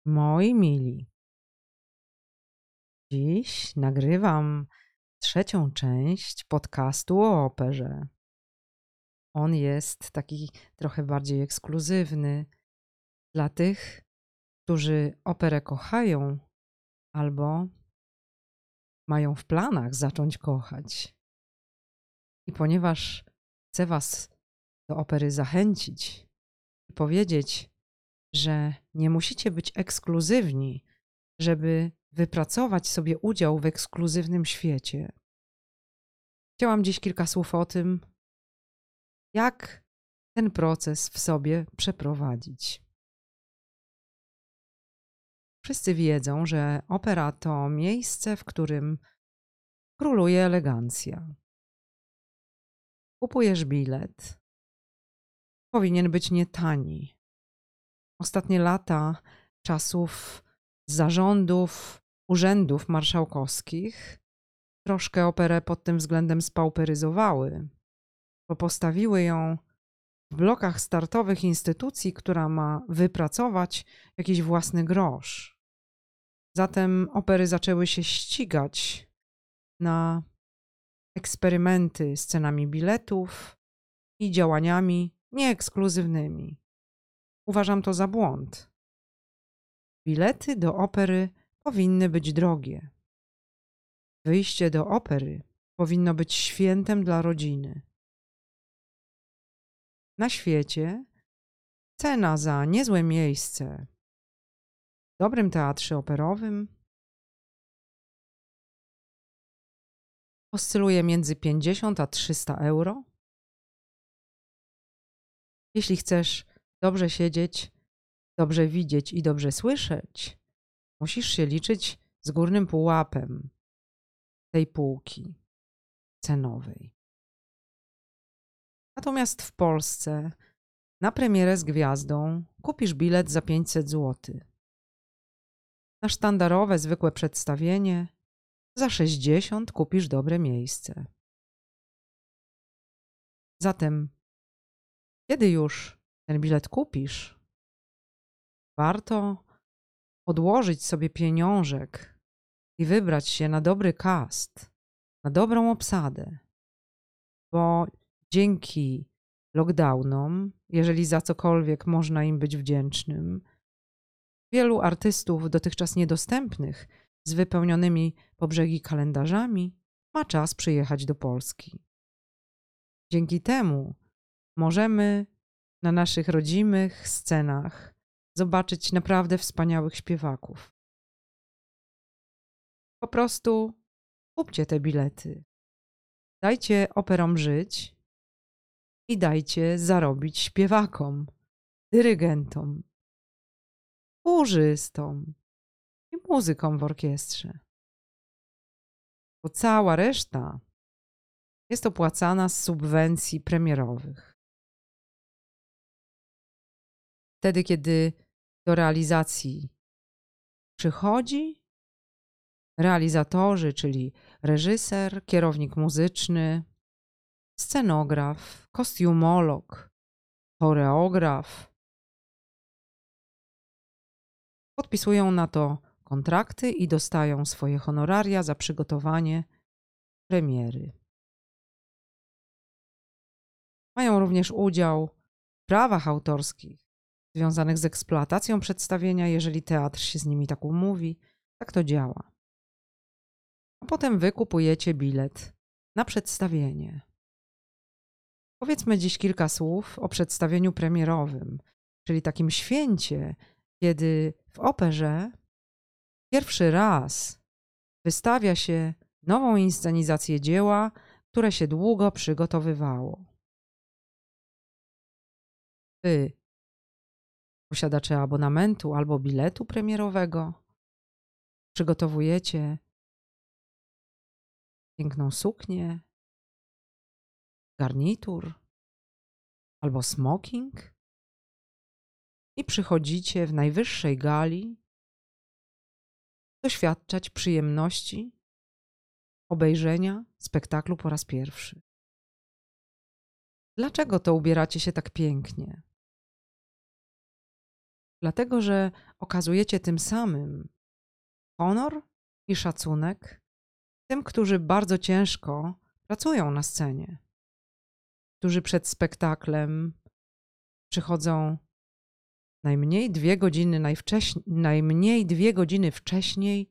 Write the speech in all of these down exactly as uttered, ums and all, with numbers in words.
Moi mili, dziś nagrywam trzecią część podcastu o operze. On jest taki trochę bardziej ekskluzywny dla tych, którzy operę kochają albo mają w planach zacząć kochać. I ponieważ chcę Was do opery zachęcić i powiedzieć, że nie musicie być ekskluzywni, żeby wypracować sobie udział w ekskluzywnym świecie. Chciałam dziś kilka słów o tym, jak ten proces w sobie przeprowadzić. Wszyscy wiedzą, że opera to miejsce, w którym króluje elegancja. Kupujesz bilet. Powinien być nietani. Ostatnie lata czasów zarządów urzędów marszałkowskich troszkę operę pod tym względem spauperyzowały, bo postawiły ją w blokach startowych instytucji, która ma wypracować jakiś własny grosz. Zatem opery zaczęły się ścigać na eksperymenty z cenami biletów i działaniami nieekskluzywnymi. Uważam to za błąd. Bilety do opery powinny być drogie. Wyjście do opery powinno być świętem dla rodziny. Na świecie cena za niezłe miejsce w dobrym teatrze operowym oscyluje między pięćdziesiąt a trzysta euro. Jeśli chcesz dobrze siedzieć, dobrze widzieć i dobrze słyszeć, musisz się liczyć z górnym pułapem tej półki cenowej. Natomiast w Polsce na premierę z gwiazdą kupisz bilet za pięćset złotych. Na sztandarowe, zwykłe przedstawienie za sześćdziesiąt kupisz dobre miejsce. Zatem, kiedy już ten bilet kupisz, warto odłożyć sobie pieniążek i wybrać się na dobry cast, na dobrą obsadę, bo dzięki lockdownom, jeżeli za cokolwiek można im być wdzięcznym, wielu artystów dotychczas niedostępnych z wypełnionymi po brzegi kalendarzami ma czas przyjechać do Polski. Dzięki temu możemy na naszych rodzimych scenach zobaczyć naprawdę wspaniałych śpiewaków. Po prostu kupcie te bilety. Dajcie operom żyć i dajcie zarobić śpiewakom, dyrygentom, chórzystom i muzykom w orkiestrze. Bo cała reszta jest opłacana z subwencji premierowych. Wtedy, kiedy do realizacji przychodzi realizatorzy, czyli reżyser, kierownik muzyczny, scenograf, kostiumolog, choreograf, podpisują na to kontrakty i dostają swoje honoraria za przygotowanie premiery. Mają również udział w prawach autorskich związanych z eksploatacją przedstawienia, jeżeli teatr się z nimi tak umówi. Tak to działa. A potem wy kupujecie bilet na przedstawienie. Powiedzmy dziś kilka słów o przedstawieniu premierowym, czyli takim święcie, kiedy w operze pierwszy raz wystawia się nową inscenizację dzieła, które się długo przygotowywało. Wy, posiadacze abonamentu albo biletu premierowego, przygotowujecie piękną suknię, garnitur albo smoking i przychodzicie w najwyższej gali doświadczać przyjemności obejrzenia spektaklu po raz pierwszy. Dlaczego to ubieracie się tak pięknie? Dlatego, że okazujecie tym samym honor i szacunek tym, którzy bardzo ciężko pracują na scenie, którzy przed spektaklem przychodzą najmniej dwie godziny najwcześniej, najmniej dwie godziny wcześniej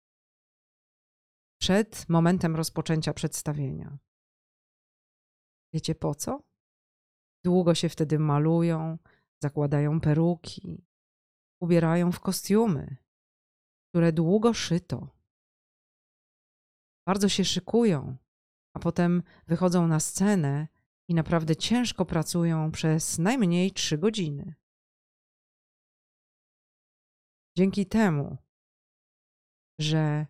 przed momentem rozpoczęcia przedstawienia. Wiecie po co? Długo się wtedy malują, zakładają peruki, ubierają w kostiumy, które długo szyto. Bardzo się szykują, a potem wychodzą na scenę i naprawdę ciężko pracują przez najmniej trzy godziny. Dzięki temu, że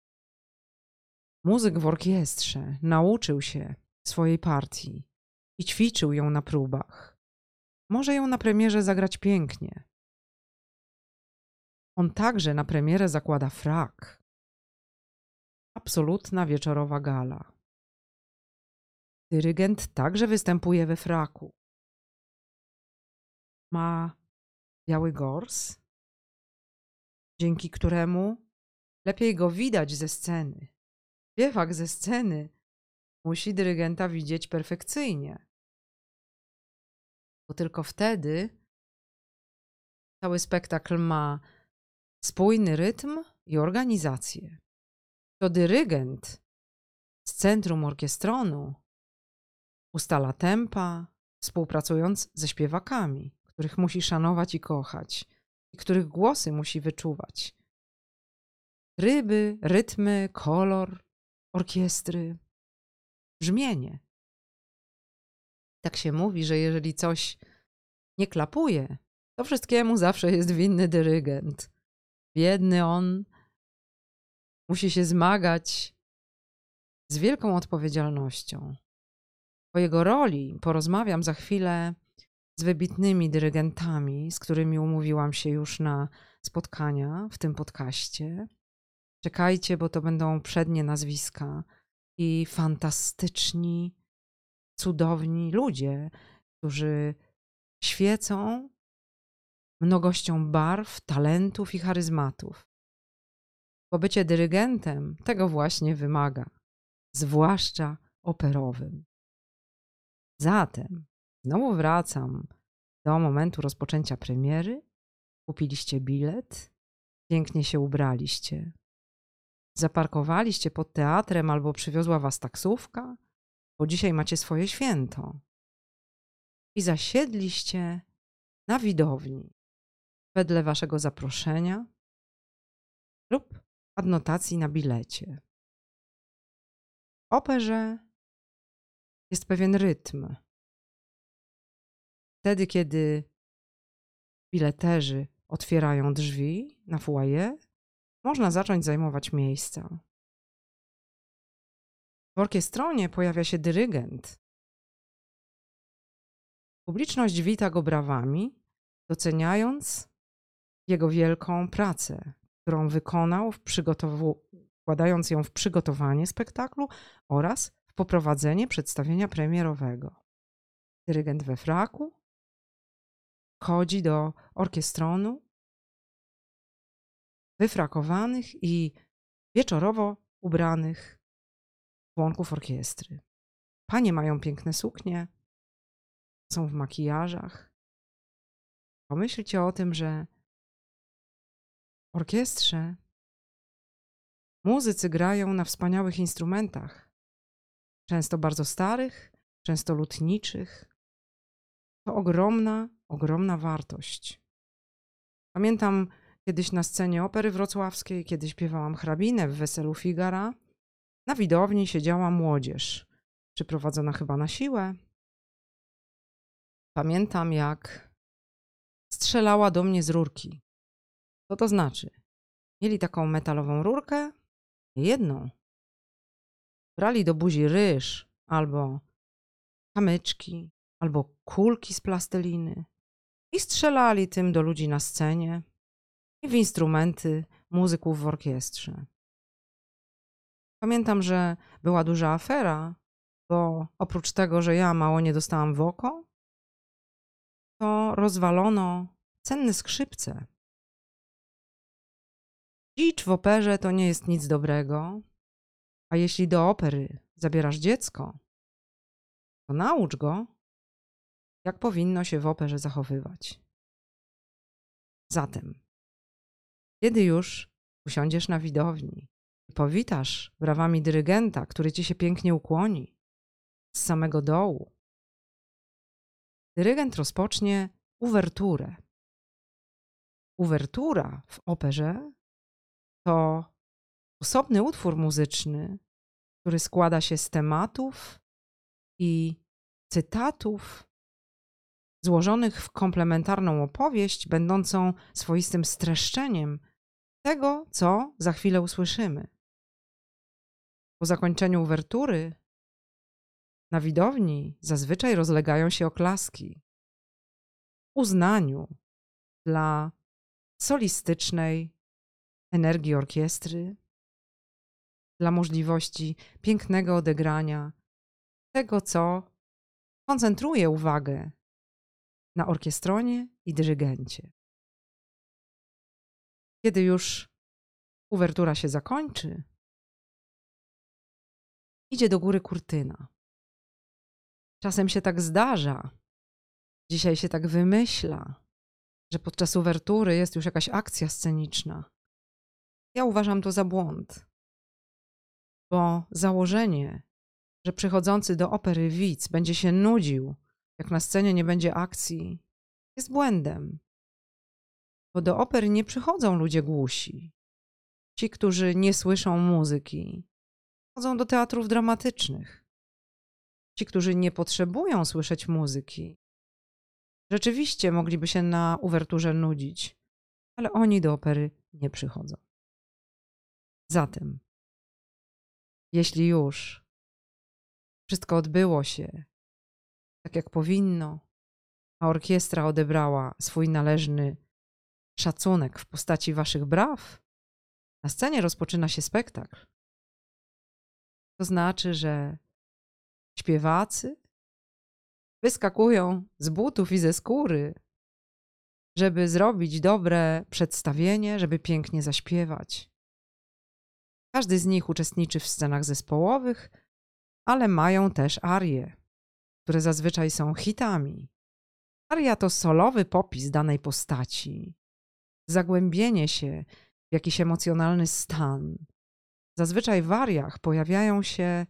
muzyk w orkiestrze nauczył się swojej partii i ćwiczył ją na próbach, może ją na premierze zagrać pięknie. On także na premierę zakłada frak. Absolutna wieczorowa gala. Dyrygent także występuje we fraku. Ma biały gors, dzięki któremu lepiej go widać ze sceny. Śpiewak ze sceny musi dyrygenta widzieć perfekcyjnie, bo tylko wtedy cały spektakl ma spójny rytm i organizację. To dyrygent z centrum orkiestronu ustala tempa, współpracując ze śpiewakami, których musi szanować i kochać i których głosy musi wyczuwać. Tryby, rytmy, kolor orkiestry, brzmienie. Tak się mówi, że jeżeli coś nie klapuje, to wszystkiemu zawsze jest winny dyrygent. Biedny on musi się zmagać z wielką odpowiedzialnością. O jego roli porozmawiam za chwilę z wybitnymi dyrygentami, z którymi umówiłam się już na spotkania w tym podcaście. Czekajcie, bo to będą przednie nazwiska i fantastyczni, cudowni ludzie, którzy świecą mnogością barw, talentów i charyzmatów. Bo bycie dyrygentem tego właśnie wymaga, zwłaszcza operowym. Zatem znowu wracam do momentu rozpoczęcia premiery. Kupiliście bilet, pięknie się ubraliście, zaparkowaliście pod teatrem albo przywiozła was taksówka, bo dzisiaj macie swoje święto. I zasiedliście na widowni wedle waszego zaproszenia lub adnotacji na bilecie. W operze jest pewien rytm. Wtedy, kiedy bileterzy otwierają drzwi na foyer, można zacząć zajmować miejsca. W orkiestrzonie pojawia się dyrygent. Publiczność wita go brawami, doceniając jego wielką pracę, którą wykonał, w przygotowu- wkładając ją w przygotowanie spektaklu oraz w poprowadzenie przedstawienia premierowego. Dyrygent we fraku wchodzi do orkiestronu wyfrakowanych i wieczorowo ubranych członków orkiestry. Panie mają piękne suknie, są w makijażach. Pomyślcie o tym, że w orkiestrze muzycy grają na wspaniałych instrumentach, często bardzo starych, często lutniczych. To ogromna, ogromna wartość. Pamiętam kiedyś na scenie Opery Wrocławskiej, kiedy śpiewałam hrabinę w Weselu Figara, na widowni siedziała młodzież, przyprowadzona chyba na siłę. Pamiętam, jak strzelała do mnie z rurki. Co to znaczy? Mieli taką metalową rurkę, nie jedną. Brali do buzi ryż, albo kamyczki, albo kulki z plasteliny i strzelali tym do ludzi na scenie i w instrumenty muzyków w orkiestrze. Pamiętam, że była duża afera, bo oprócz tego, że ja mało nie dostałam w oko, to rozwalono Cenne skrzypce. Dzicz w operze to nie jest nic dobrego, a jeśli do opery zabierasz dziecko, to naucz go, jak powinno się w operze zachowywać. Zatem, kiedy już usiądziesz na widowni i powitasz brawami dyrygenta, który ci się pięknie ukłoni z samego dołu, dyrygent rozpocznie uwerturę. Uwertura w operze to osobny utwór muzyczny, który składa się z tematów i cytatów złożonych w komplementarną opowieść, będącą swoistym streszczeniem tego, co za chwilę usłyszymy. Po zakończeniu uwertury na widowni zazwyczaj rozlegają się oklaski w uznaniu dla solistycznej energii orkiestry, dla możliwości pięknego odegrania tego, co koncentruje uwagę na orkiestronie i dyrygencie. Kiedy już uwertura się zakończy, idzie do góry kurtyna. Czasem się tak zdarza, dzisiaj się tak wymyśla, że podczas uwertury jest już jakaś akcja sceniczna. Ja uważam to za błąd, bo założenie, że przychodzący do opery widz będzie się nudził, jak na scenie nie będzie akcji, jest błędem. Bo do opery nie przychodzą ludzie głusi. Ci, którzy nie słyszą muzyki, chodzą do teatrów dramatycznych. Ci, którzy nie potrzebują słyszeć muzyki, rzeczywiście mogliby się na uwerturze nudzić, ale oni do opery nie przychodzą. Zatem, jeśli już wszystko odbyło się tak, jak powinno, a orkiestra odebrała swój należny szacunek w postaci waszych braw, na scenie rozpoczyna się spektakl. To znaczy, że śpiewacy wyskakują z butów i ze skóry, żeby zrobić dobre przedstawienie, żeby pięknie zaśpiewać. Każdy z nich uczestniczy w scenach zespołowych, ale mają też arie, które zazwyczaj są hitami. Aria to solowy popis danej postaci, zagłębienie się w jakiś emocjonalny stan. Zazwyczaj w ariach pojawiają się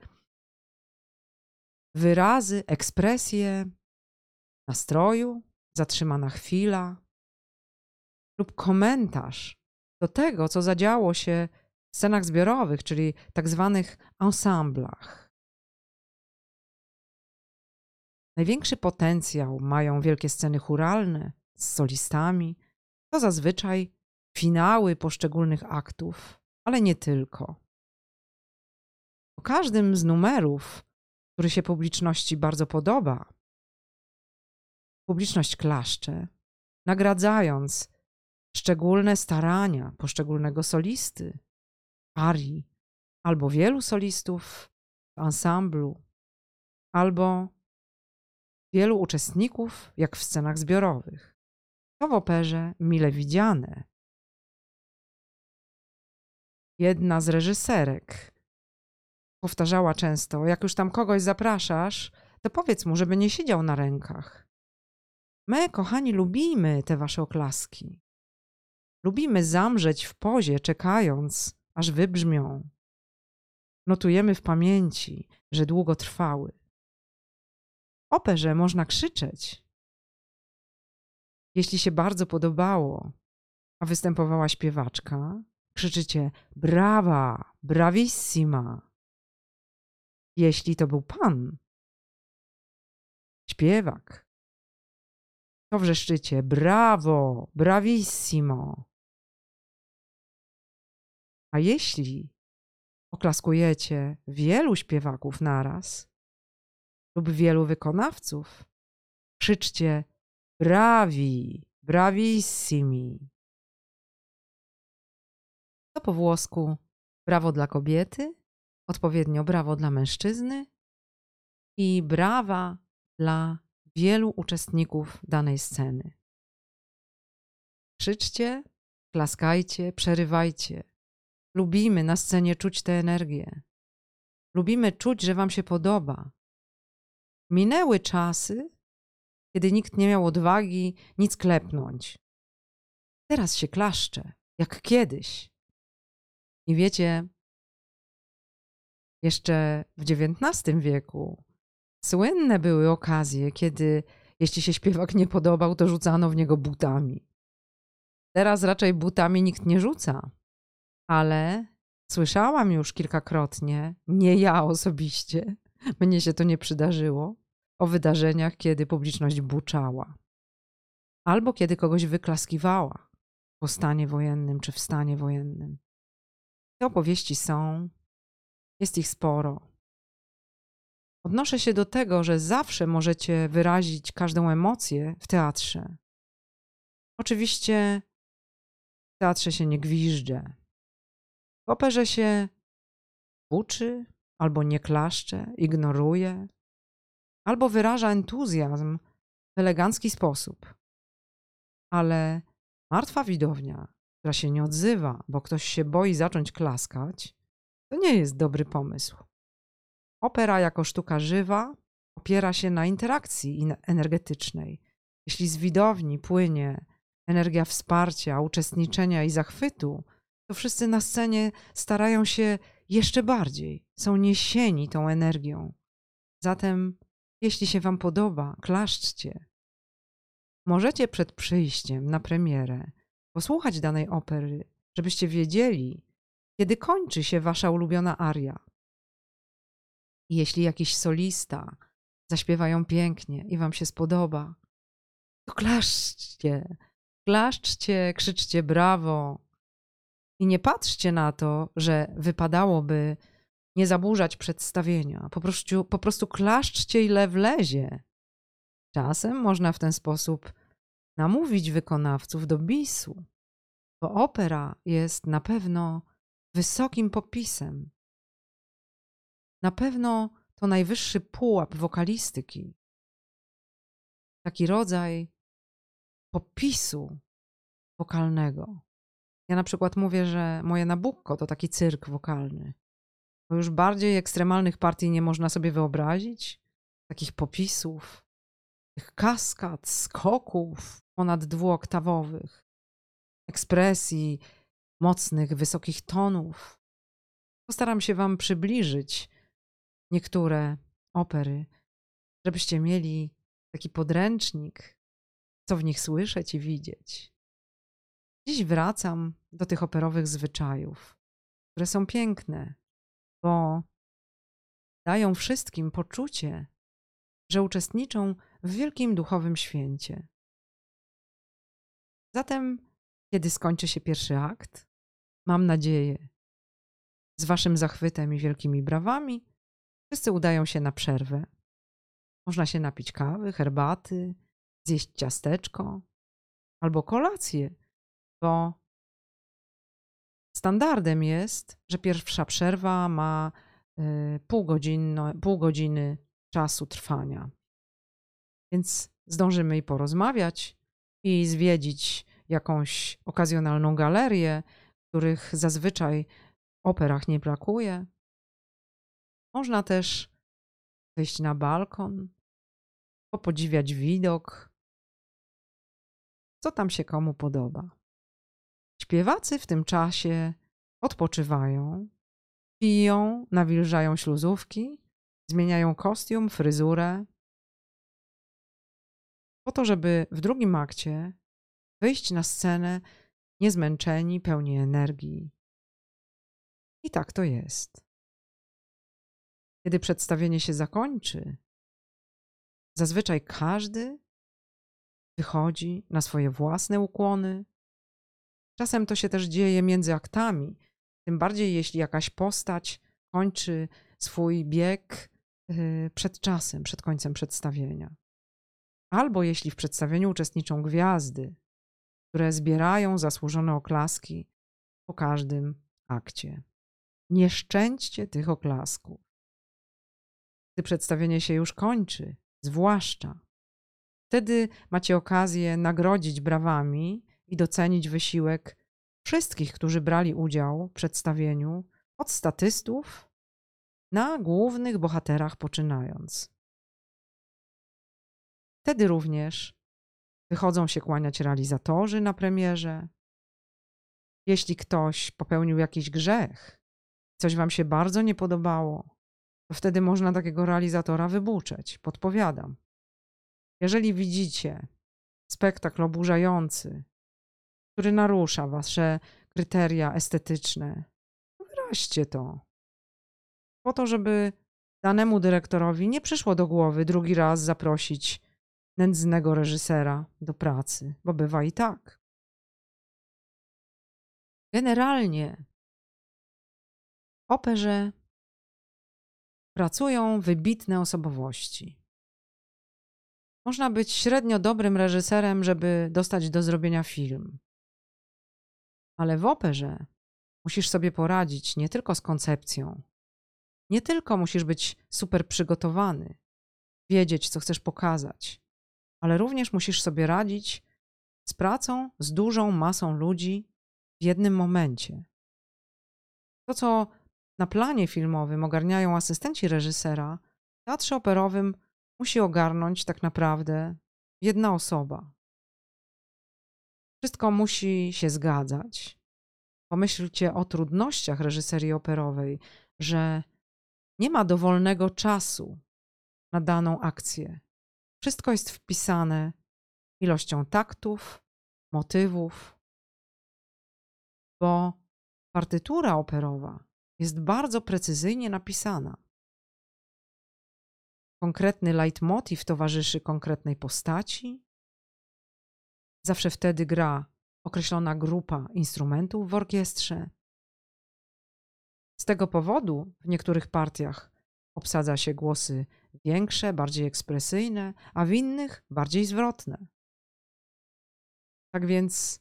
wyrazy, ekspresje nastroju, zatrzymana chwila lub komentarz do tego, co zadziało się w scenach zbiorowych, czyli tak zwanych ensemblach. Największy potencjał mają wielkie sceny chóralne z solistami. To zazwyczaj finały poszczególnych aktów, ale nie tylko. Po każdym z numerów, który się publiczności bardzo podoba, publiczność klaszcze, nagradzając szczególne starania poszczególnego solisty, arii, albo wielu solistów w ansamblu, albo wielu uczestników, jak w scenach zbiorowych. To w operze mile widziane. Jedna z reżyserek powtarzała często, jak już tam kogoś zapraszasz, to powiedz mu, żeby nie siedział na rękach. My, kochani, lubimy te wasze oklaski. Lubimy zamrzeć w pozie, czekając, aż wybrzmią. Notujemy w pamięci, że długo trwały. W operze można krzyczeć. Jeśli się bardzo podobało, a występowała śpiewaczka, krzyczycie brawa, bravissima. Jeśli to był pan, śpiewak, to wrzeszczycie brawo, bravissimo. A jeśli oklaskujecie wielu śpiewaków naraz lub wielu wykonawców, krzyczcie bravi, bravissimi. To po włosku brawo dla kobiety, odpowiednio brawo dla mężczyzny i brawa dla wielu uczestników danej sceny. Krzyczcie, klaskajcie, przerywajcie. Lubimy na scenie czuć tę energię. Lubimy czuć, że wam się podoba. Minęły czasy, kiedy nikt nie miał odwagi nic klepnąć. Teraz się klaszcze, jak kiedyś. I wiecie, jeszcze w dziewiętnastym wieku słynne były okazje, kiedy jeśli się śpiewak nie podobał, to rzucano w niego butami. Teraz raczej butami nikt nie rzuca, ale słyszałam już kilkakrotnie, nie ja osobiście, mnie się to nie przydarzyło, o wydarzeniach, kiedy publiczność buczała. Albo kiedy kogoś wyklaskiwała po stanie wojennym czy w stanie wojennym. Te opowieści są, jest ich sporo. Odnoszę się do tego, że zawsze możecie wyrazić każdą emocję w teatrze. Oczywiście w teatrze się nie gwiżdże. W operze się buczy, albo nie klaszcze, ignoruje, albo wyraża entuzjazm w elegancki sposób. Ale martwa widownia, która się nie odzywa, bo ktoś się boi zacząć klaskać, to nie jest dobry pomysł. Opera jako sztuka żywa opiera się na interakcji energetycznej. Jeśli z widowni płynie energia wsparcia, uczestniczenia i zachwytu, to wszyscy na scenie starają się jeszcze bardziej, są niesieni tą energią. Zatem, jeśli się wam podoba, klaszczcie. Możecie przed przyjściem na premierę posłuchać danej opery, żebyście wiedzieli, kiedy kończy się wasza ulubiona aria. I jeśli jakiś solista zaśpiewają pięknie i wam się spodoba, to klaszczcie, klaszczcie, krzyczcie brawo. I nie patrzcie na to, że wypadałoby nie zaburzać przedstawienia. Po prostu, po prostu klaszczcie, ile wlezie. Czasem można w ten sposób namówić wykonawców do bisu, bo opera jest na pewno wysokim popisem. Na pewno to najwyższy pułap wokalistyki. Taki rodzaj popisu wokalnego. Ja na przykład mówię, że moje Nabucco to taki cyrk wokalny. Bo już bardziej ekstremalnych partii nie można sobie wyobrazić. Takich popisów, tych kaskad, skoków ponad dwuoktawowych, ekspresji mocnych, wysokich tonów. Postaram się wam przybliżyć niektóre opery, żebyście mieli taki podręcznik, co w nich słyszeć i widzieć. Dziś wracam do tych operowych zwyczajów, które są piękne, bo dają wszystkim poczucie, że uczestniczą w wielkim duchowym święcie. Zatem, kiedy skończy się pierwszy akt, mam nadzieję, z waszym zachwytem i wielkimi brawami, wszyscy udają się na przerwę. Można się napić kawy, herbaty, zjeść ciasteczko albo kolację, bo standardem jest, że pierwsza przerwa ma y, pół, godzinno, pół godziny czasu trwania. Więc zdążymy i porozmawiać, i zwiedzić jakąś okazjonalną galerię, których zazwyczaj w operach nie brakuje. Można też wyjść na balkon, popodziwiać widok, co tam się komu podoba. Śpiewacy w tym czasie odpoczywają, piją, nawilżają śluzówki, zmieniają kostium, fryzurę, po to, żeby w drugim akcie wyjść na scenę niezmęczeni, pełni energii. I tak to jest. Kiedy przedstawienie się zakończy, zazwyczaj każdy wychodzi na swoje własne ukłony. Czasem to się też dzieje między aktami, tym bardziej jeśli jakaś postać kończy swój bieg przed czasem, przed końcem przedstawienia. Albo jeśli w przedstawieniu uczestniczą gwiazdy, które zbierają zasłużone oklaski po każdym akcie. Nie szczęście tych oklasków. Gdy przedstawienie się już kończy, zwłaszcza, wtedy macie okazję nagrodzić brawami i docenić wysiłek wszystkich, którzy brali udział w przedstawieniu, od statystów na głównych bohaterach poczynając. Wtedy również wychodzą się kłaniać realizatorzy na premierze. Jeśli ktoś popełnił jakiś grzech, coś wam się bardzo nie podobało, to wtedy można takiego realizatora wybuczeć, podpowiadam. Jeżeli widzicie spektakl oburzający, który narusza wasze kryteria estetyczne, to wyraźcie to. Po to, żeby danemu dyrektorowi nie przyszło do głowy drugi raz zaprosić nędznego reżysera do pracy, bo bywa i tak. Generalnie w operze pracują wybitne osobowości. Można być średnio dobrym reżyserem, żeby dostać do zrobienia film. Ale w operze musisz sobie poradzić nie tylko z koncepcją, nie tylko musisz być super przygotowany, wiedzieć, co chcesz pokazać, ale również musisz sobie radzić z pracą z dużą masą ludzi w jednym momencie. To, co na planie filmowym ogarniają asystenci reżysera, w teatrze operowym musi ogarnąć tak naprawdę jedna osoba. Wszystko musi się zgadzać. Pomyślcie o trudnościach reżyserii operowej, że nie ma dowolnego czasu na daną akcję. Wszystko jest wpisane ilością taktów, motywów, bo partytura operowa jest bardzo precyzyjnie napisana. Konkretny leitmotiv towarzyszy konkretnej postaci. Zawsze wtedy gra określona grupa instrumentów w orkiestrze. Z tego powodu w niektórych partiach obsadza się głosy większe, bardziej ekspresyjne, a w innych bardziej zwrotne. Tak więc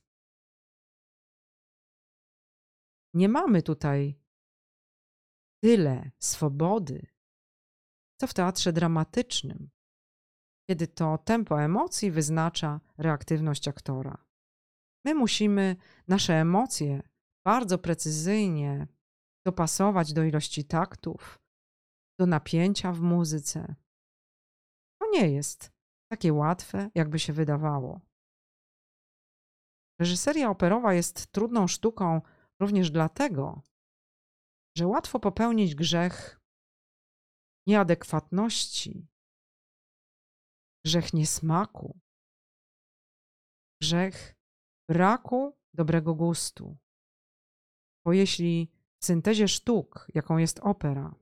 nie mamy tutaj tyle swobody, co w teatrze dramatycznym, kiedy to tempo emocji wyznacza reaktywność aktora. My musimy nasze emocje bardzo precyzyjnie dopasować do ilości taktów, do napięcia w muzyce. To nie jest takie łatwe, jakby się wydawało. Reżyseria operowa jest trudną sztuką również dlatego, że łatwo popełnić grzech nieadekwatności, grzech niesmaku, grzech braku dobrego gustu. Bo jeśli w syntezie sztuk, jaką jest opera,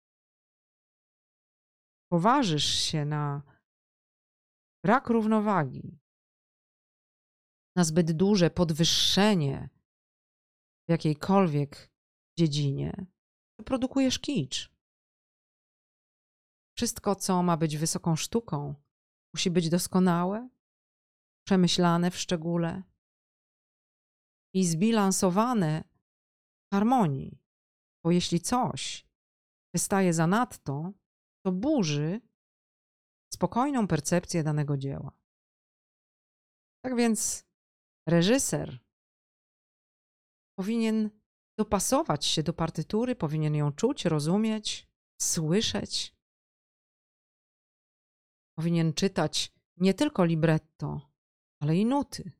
poważysz się na brak równowagi, na zbyt duże podwyższenie w jakiejkolwiek dziedzinie, to produkujesz kicz. Wszystko, co ma być wysoką sztuką, musi być doskonałe, przemyślane w szczególe i zbilansowane w harmonii. Bo jeśli coś wystaje zanadto, to burzy spokojną percepcję danego dzieła. Tak więc reżyser powinien dopasować się do partytury, powinien ją czuć, rozumieć, słyszeć. Powinien czytać nie tylko libretto, ale i nuty.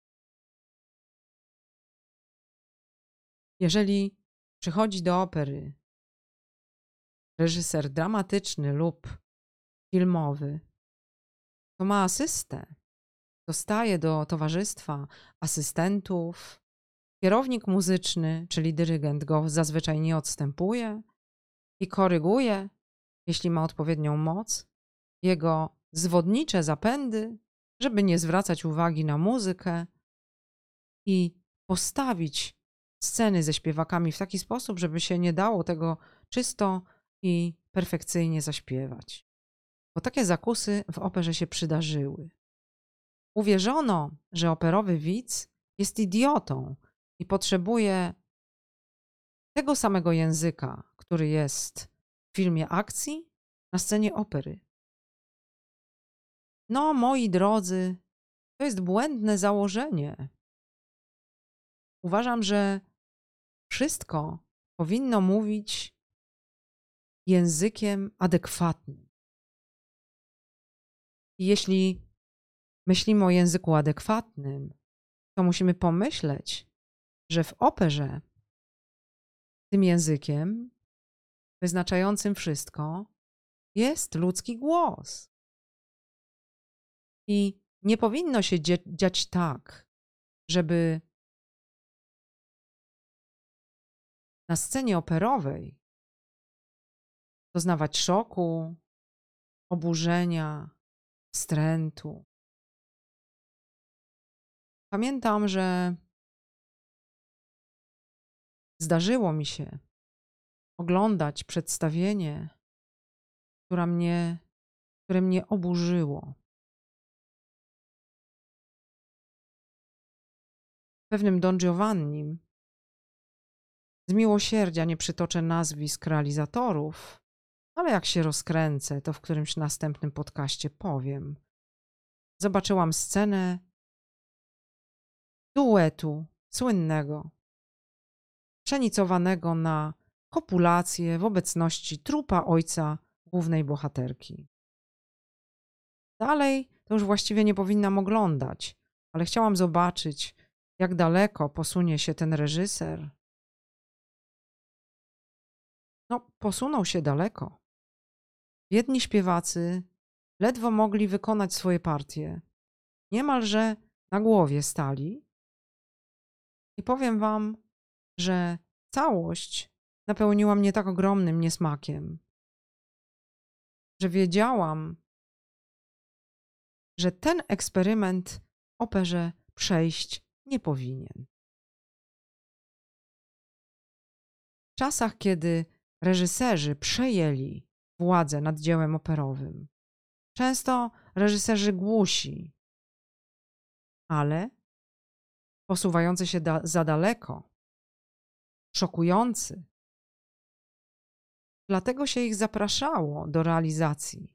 Jeżeli przychodzi do opery reżyser dramatyczny lub filmowy, to ma asystę. Dostaje do towarzystwa asystentów. Kierownik muzyczny, czyli dyrygent, go zazwyczaj nie odstępuje i koryguje, jeśli ma odpowiednią moc, jego zwodnicze zapędy, żeby nie zwracać uwagi na muzykę i postawić sceny ze śpiewakami w taki sposób, żeby się nie dało tego czysto i perfekcyjnie zaśpiewać. Bo takie zakusy w operze się przydarzyły. Uwierzono, że operowy widz jest idiotą i potrzebuje tego samego języka, który jest w filmie akcji, na scenie opery. No, moi drodzy, to jest błędne założenie. Uważam, że wszystko powinno mówić językiem adekwatnym. I jeśli myślimy o języku adekwatnym, to musimy pomyśleć, że w operze tym językiem wyznaczającym wszystko jest ludzki głos. I nie powinno się dzie- dziać tak, żeby na scenie operowej doznawać szoku, oburzenia, wstrętu. Pamiętam, że zdarzyło mi się oglądać przedstawienie, które mnie, które mnie oburzyło. W pewnym Don Giovannim, z miłosierdzia nie przytoczę nazwisk realizatorów, ale jak się rozkręcę, to w którymś następnym podcaście powiem. Zobaczyłam scenę duetu słynnego, przenicowanego na kopulację w obecności trupa ojca głównej bohaterki. Dalej to już właściwie nie powinnam oglądać, ale chciałam zobaczyć, jak daleko posunie się ten reżyser. No, posunął się daleko. Biedni śpiewacy ledwo mogli wykonać swoje partie. Niemalże na głowie stali. I powiem wam, że całość napełniła mnie tak ogromnym niesmakiem, że wiedziałam, że ten eksperyment w operze przejść nie powinien. W czasach, kiedy reżyserzy przejęli władzę nad dziełem operowym, często reżyserzy głusi, ale posuwający się da- za daleko, szokujący. Dlatego się ich zapraszało do realizacji.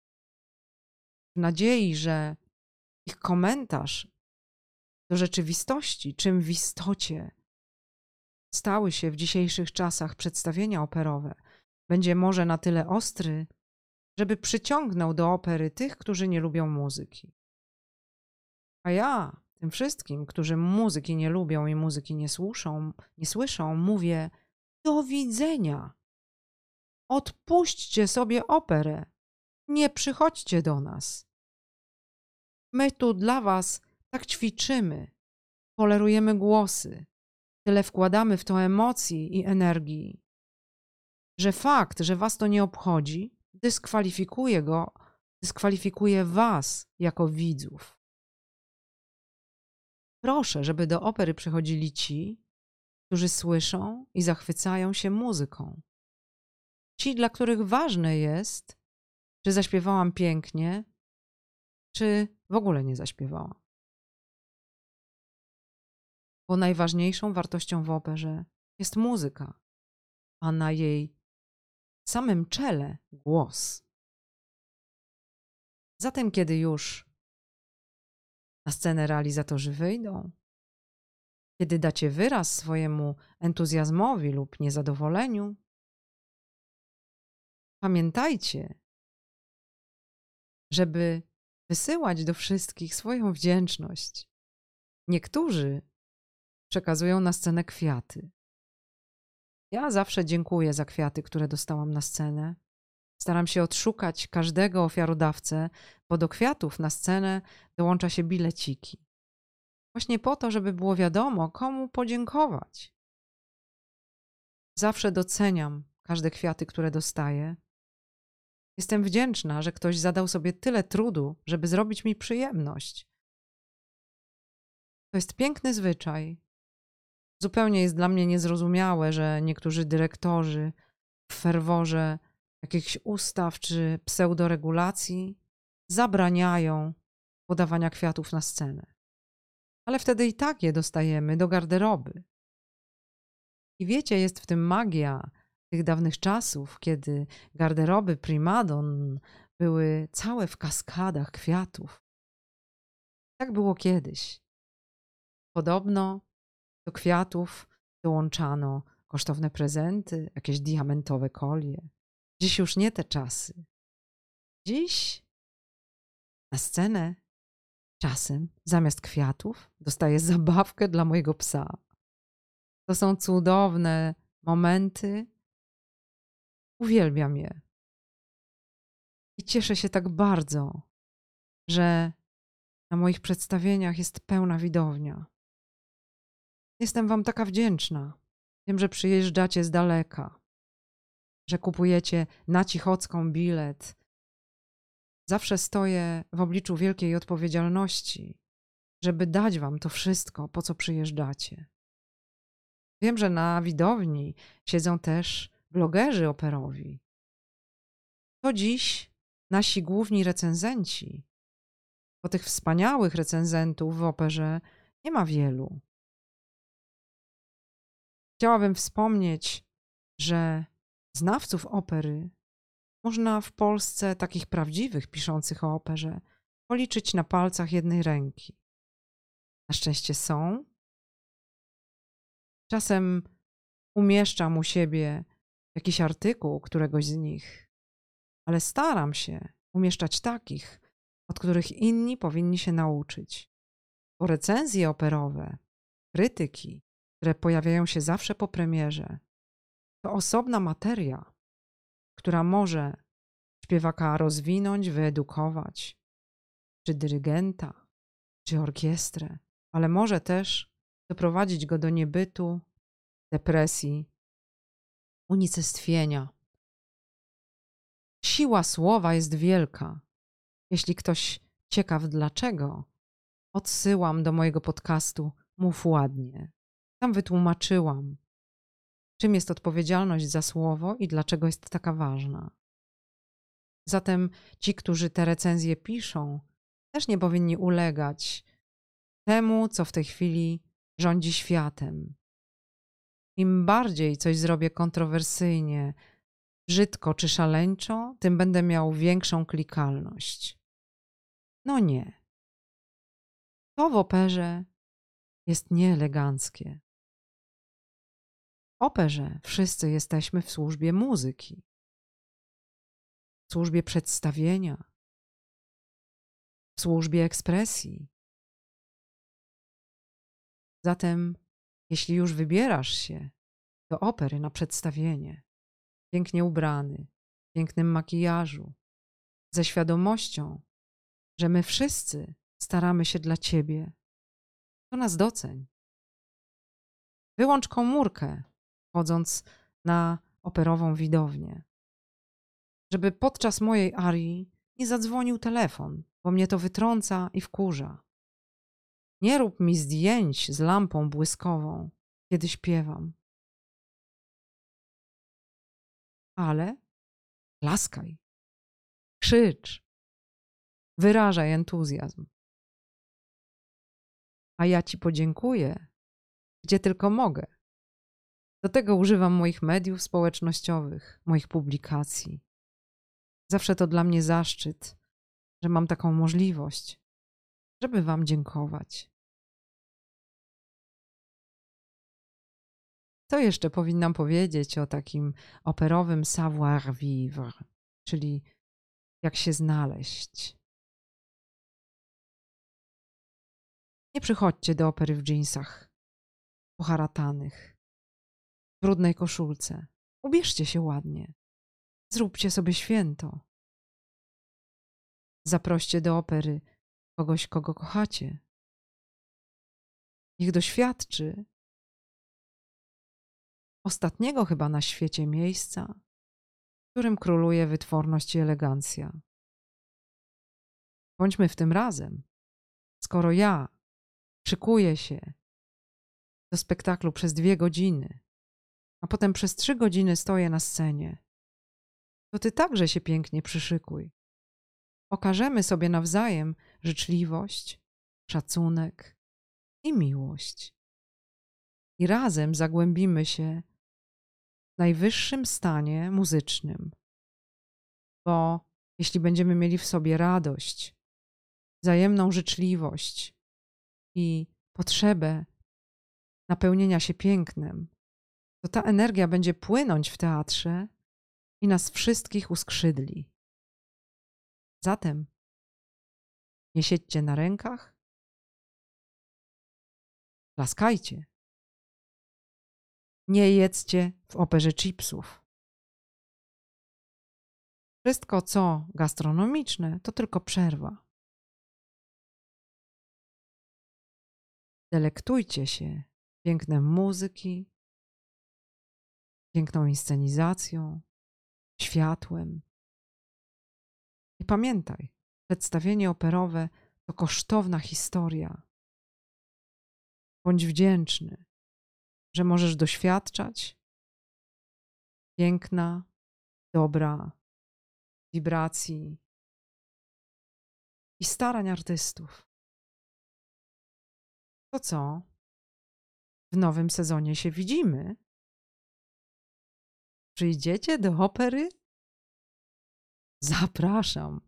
W nadziei, że ich komentarz do rzeczywistości, czym w istocie stały się w dzisiejszych czasach przedstawienia operowe, będzie może na tyle ostry, żeby przyciągnął do opery tych, którzy nie lubią muzyki. A ja tym wszystkim, którzy muzyki nie lubią i muzyki nie słyszą, nie słyszą, mówię: do widzenia. Odpuśćcie sobie operę. Nie przychodźcie do nas. My tu dla was tak ćwiczymy, polerujemy głosy, tyle wkładamy w to emocji i energii, że fakt, że was to nie obchodzi, dyskwalifikuje go, dyskwalifikuje was jako widzów. Proszę, żeby do opery przychodzili ci, którzy słyszą i zachwycają się muzyką. Ci, dla których ważne jest, czy zaśpiewałam pięknie, czy w ogóle nie zaśpiewałam. Bo najważniejszą wartością w operze jest muzyka, a na jej samym czele głos. Zatem, kiedy już na scenę realizatorzy wyjdą, kiedy dacie wyraz swojemu entuzjazmowi lub niezadowoleniu, pamiętajcie, żeby wysyłać do wszystkich swoją wdzięczność. Niektórzy przekazują na scenę kwiaty. Ja zawsze dziękuję za kwiaty, które dostałam na scenę. Staram się odszukać każdego ofiarodawcę, bo do kwiatów na scenę dołącza się bileciki. Właśnie po to, żeby było wiadomo, komu podziękować. Zawsze doceniam każde kwiaty, które dostaję. Jestem wdzięczna, że ktoś zadał sobie tyle trudu, żeby zrobić mi przyjemność. To jest piękny zwyczaj. Zupełnie jest dla mnie niezrozumiałe, że niektórzy dyrektorzy w ferworze jakichś ustaw czy pseudoregulacji zabraniają podawania kwiatów na scenę. Ale wtedy i tak je dostajemy do garderoby. I wiecie, jest w tym magia tych dawnych czasów, kiedy garderoby primadon były całe w kaskadach kwiatów. Tak było kiedyś. Podobno Do kwiatów dołączano kosztowne prezenty, jakieś diamentowe kolie. Dziś już nie te czasy. Dziś na scenę czasem zamiast kwiatów dostaję zabawkę dla mojego psa. To są cudowne momenty. Uwielbiam je. I cieszę się tak bardzo, że na moich przedstawieniach jest pełna widownia. Jestem wam taka wdzięczna. Wiem, że przyjeżdżacie z daleka, że kupujecie na Cichocką bilet. Zawsze stoję w obliczu wielkiej odpowiedzialności, żeby dać wam to wszystko, po co przyjeżdżacie. Wiem, że na widowni siedzą też blogerzy operowi. To dziś nasi główni recenzenci, bo tych wspaniałych recenzentów w operze nie ma wielu. Chciałabym wspomnieć, że znawców opery można w Polsce, takich prawdziwych, piszących o operze, policzyć na palcach jednej ręki. Na szczęście są. Czasem umieszczam u siebie jakiś artykuł któregoś z nich, ale staram się umieszczać takich, od których inni powinni się nauczyć. Bo recenzje operowe, krytyki, które pojawiają się zawsze po premierze, to osobna materia, która może śpiewaka rozwinąć, wyedukować, czy dyrygenta, czy orkiestrę, ale może też doprowadzić go do niebytu, depresji, unicestwienia. Siła słowa jest wielka. Jeśli ktoś ciekaw dlaczego, odsyłam do mojego podcastu Mów Ładnie. Tam wytłumaczyłam, czym jest odpowiedzialność za słowo i dlaczego jest taka ważna. Zatem ci, którzy te recenzje piszą, też nie powinni ulegać temu, co w tej chwili rządzi światem. Im bardziej coś zrobię kontrowersyjnie, brzydko czy szaleńczo, tym będę miał większą klikalność. No nie. To w operze jest nieeleganckie. W operze wszyscy jesteśmy w służbie muzyki, w służbie przedstawienia, w służbie ekspresji. Zatem, jeśli już wybierasz się do opery na przedstawienie, pięknie ubrany, w pięknym makijażu, ze świadomością, że my wszyscy staramy się dla ciebie, to nas doceń. Wyłącz komórkę, chodząc na operową widownię, żeby podczas mojej arii nie zadzwonił telefon, bo mnie to wytrąca i wkurza. Nie rób mi zdjęć z lampą błyskową, kiedy śpiewam. Ale klaskaj, krzycz, wyrażaj entuzjazm. A ja ci podziękuję, gdzie tylko mogę. Do tego używam moich mediów społecznościowych, moich publikacji. Zawsze to dla mnie zaszczyt, że mam taką możliwość, żeby wam dziękować. Co jeszcze powinnam powiedzieć o takim operowym savoir-vivre, czyli jak się znaleźć? Nie przychodźcie do opery w dżinsach poharatanych, w brudnej koszulce. Ubierzcie się ładnie. Zróbcie sobie święto. Zaproście do opery kogoś, kogo kochacie. Niech doświadczy ostatniego chyba na świecie miejsca, w którym króluje wytworność i elegancja. Bądźmy w tym razem. Skoro ja szykuję się do spektaklu przez dwie godziny, a potem przez trzy godziny stoję na scenie, to ty także się pięknie przyszykuj. Okażemy sobie nawzajem życzliwość, szacunek i miłość. I razem zagłębimy się w najwyższym stanie muzycznym. Bo jeśli będziemy mieli w sobie radość, wzajemną życzliwość i potrzebę napełnienia się pięknem, to ta energia będzie płynąć w teatrze i nas wszystkich uskrzydli. Zatem nie siedźcie na rękach, klaskajcie. Nie jedzcie w operze chipsów. Wszystko, co gastronomiczne, to tylko przerwa. Delektujcie się pięknem muzyki, piękną inscenizacją, światłem. I pamiętaj, przedstawienie operowe to kosztowna historia. Bądź wdzięczny, że możesz doświadczać piękna, dobra, wibracji i starań artystów. To co? W nowym sezonie się widzimy? Przyjdziecie do opery? Zapraszam.